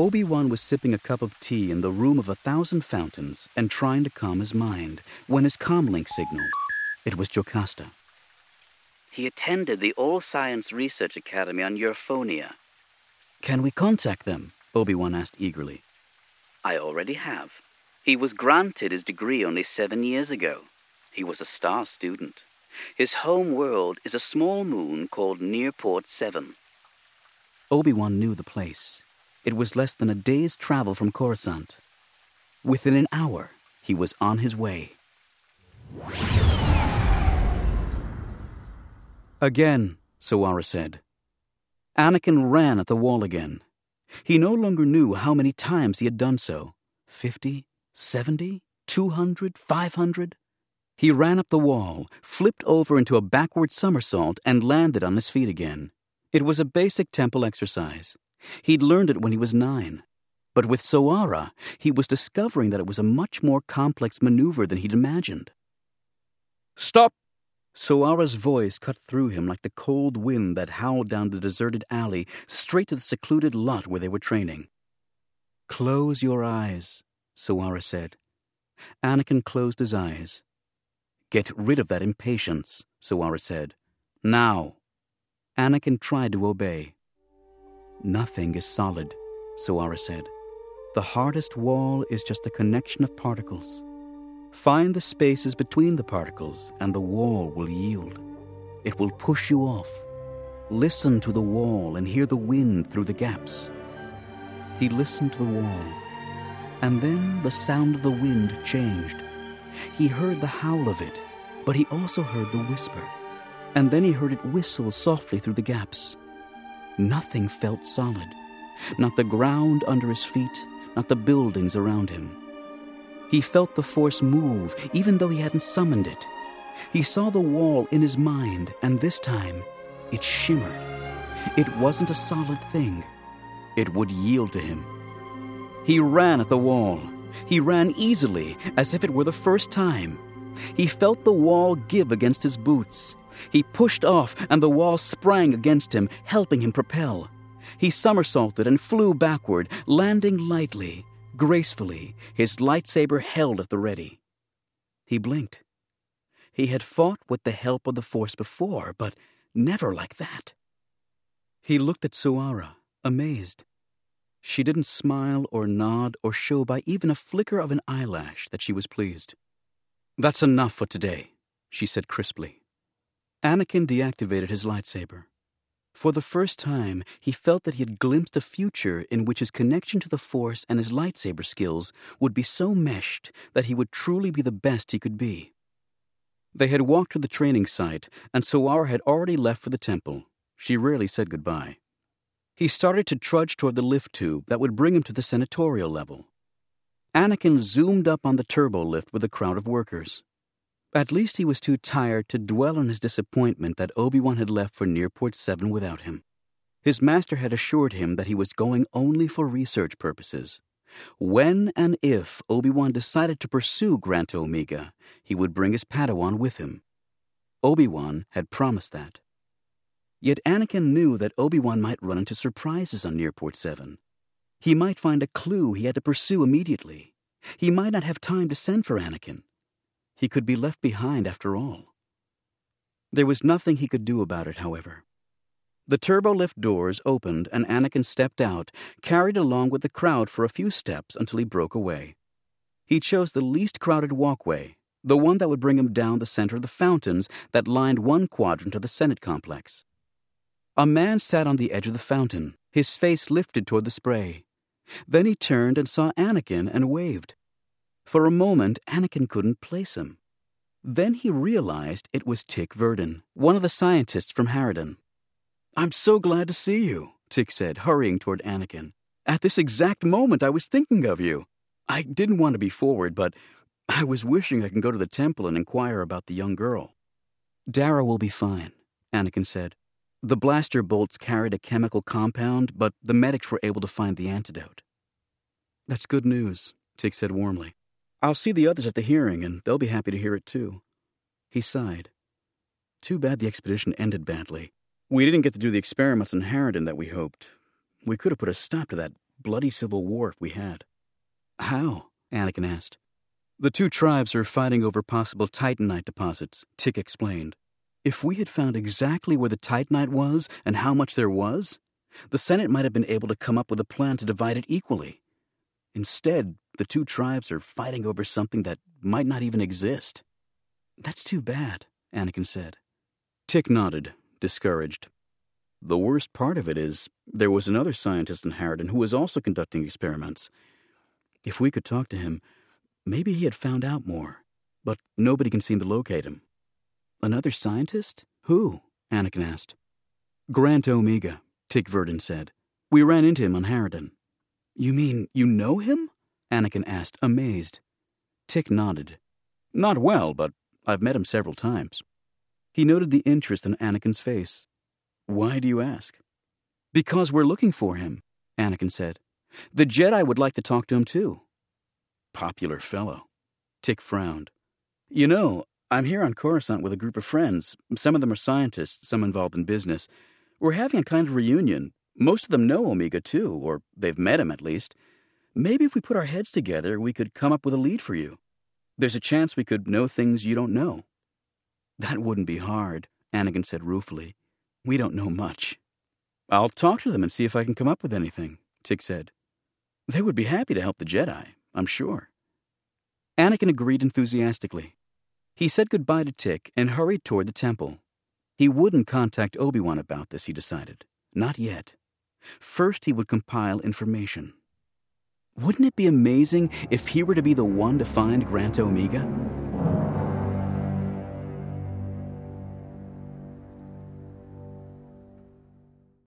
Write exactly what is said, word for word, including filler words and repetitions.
Obi-Wan was sipping a cup of tea in the room of a thousand fountains and trying to calm his mind when his comlink signaled. It was Jocasta. He attended the All Science Research Academy on Euphonia. Can we contact them? Obi-Wan asked eagerly. I already have. He was granted his degree only seven years ago. He was a star student. His home world is a small moon called Nearport seven. Obi-Wan knew the place. It was less than a day's travel from Coruscant. Within an hour, he was on his way. Again, Sawara said. Anakin ran at the wall again. He no longer knew how many times he had done so. Fifty, seventy, two hundred, five hundred. He ran up the wall, flipped over into a backward somersault, and landed on his feet again. It was a basic temple exercise. He'd learned it when he was nine. But with Sawara, he was discovering that it was a much more complex maneuver than he'd imagined. Stop! Sawara's voice cut through him like the cold wind that howled down the deserted alley straight to the secluded lot where they were training. Close your eyes, Sawara said. Anakin closed his eyes. Get rid of that impatience, Sawara said. Now. Anakin tried to obey. Nothing is solid, Sawara said. The hardest wall is just a connection of particles. Find the spaces between the particles, and the wall will yield. It will push you off. Listen to the wall and hear the wind through the gaps. He listened to the wall, and then the sound of the wind changed. He heard the howl of it, but he also heard the whisper, and then he heard it whistle softly through the gaps. Nothing felt solid. Not the ground under his feet, not the buildings around him. He felt the force move, even though he hadn't summoned it. He saw the wall in his mind, and this time, it shimmered. It wasn't a solid thing. It would yield to him. He ran at the wall. He ran easily, as if it were the first time. He felt the wall give against his boots. He pushed off, and the wall sprang against him, helping him propel. He somersaulted and flew backward, landing lightly, gracefully, his lightsaber held at the ready. He blinked. He had fought with the help of the Force before, but never like that. He looked at Sawara, amazed. She didn't smile or nod or show by even a flicker of an eyelash that she was pleased. That's enough for today, she said crisply. Anakin deactivated his lightsaber. For the first time, he felt that he had glimpsed a future in which his connection to the Force and his lightsaber skills would be so meshed that he would truly be the best he could be. They had walked to the training site, and Sawara had already left for the temple. She rarely said goodbye. He started to trudge toward the lift tube that would bring him to the senatorial level. Anakin zoomed up on the turbo lift with a crowd of workers. At least he was too tired to dwell on his disappointment that Obi-Wan had left for Nearport seven without him. His master had assured him that he was going only for research purposes. When and if Obi-Wan decided to pursue Grant Omega, he would bring his Padawan with him. Obi-Wan had promised that. Yet Anakin knew that Obi-Wan might run into surprises on Nearport seven. He might find a clue he had to pursue immediately. He might not have time to send for Anakin. He could be left behind after all. There was nothing he could do about it, however. The turbolift doors opened and Anakin stepped out, carried along with the crowd for a few steps until he broke away. He chose the least crowded walkway, the one that would bring him down the center of the fountains that lined one quadrant of the Senate complex. A man sat on the edge of the fountain, his face lifted toward the spray. Then he turned and saw Anakin and waved. For a moment, Anakin couldn't place him. Then he realized it was Tick Verdon, one of the scientists from Harridan. "I'm so glad to see you," Tick said, hurrying toward Anakin. "At this exact moment, I was thinking of you. I didn't want to be forward, but I was wishing I could go to the temple and inquire about the young girl." "Dara will be fine," Anakin said. "The blaster bolts carried a chemical compound, but the medics were able to find the antidote." "That's good news," Tick said warmly. "I'll see the others at the hearing, and they'll be happy to hear it too." He sighed. "Too bad the expedition ended badly. We didn't get to do the experiments in Harridan that we hoped. We could have put a stop to that bloody civil war if we had. How? Anakin asked. The two tribes are fighting over possible titanite deposits, Tick explained. If we had found exactly where the titanite was and how much there was, the Senate might have been able to come up with a plan to divide it equally. Instead, the two tribes are fighting over something that might not even exist. That's too bad, Anakin said. Tick nodded, discouraged. The worst part of it is there was another scientist in Harridan who was also conducting experiments. If we could talk to him, maybe he had found out more, but nobody can seem to locate him. Another scientist? Who? Anakin asked. Grant Omega, Tick Verdon said. We ran into him on Harridan. You mean you know him? Anakin asked, amazed. Tick nodded. Not well, but I've met him several times. He noted the interest in Anakin's face. Why do you ask? Because we're looking for him, Anakin said. The Jedi would like to talk to him, too. Popular fellow. Tick frowned. You know, I'm here on Coruscant with a group of friends. Some of them are scientists, some involved in business. We're having a kind of reunion. Most of them know Omega, too, or they've met him at least. Maybe if we put our heads together, we could come up with a lead for you. There's a chance we could know things you don't know. That wouldn't be hard, Anakin said ruefully. We don't know much. I'll talk to them and see if I can come up with anything, Tick said. They would be happy to help the Jedi, I'm sure. Anakin agreed enthusiastically. He said goodbye to Tick and hurried toward the temple. He wouldn't contact Obi-Wan about this, he decided. Not yet. First, he would compile information. Wouldn't it be amazing if he were to be the one to find Grant Omega?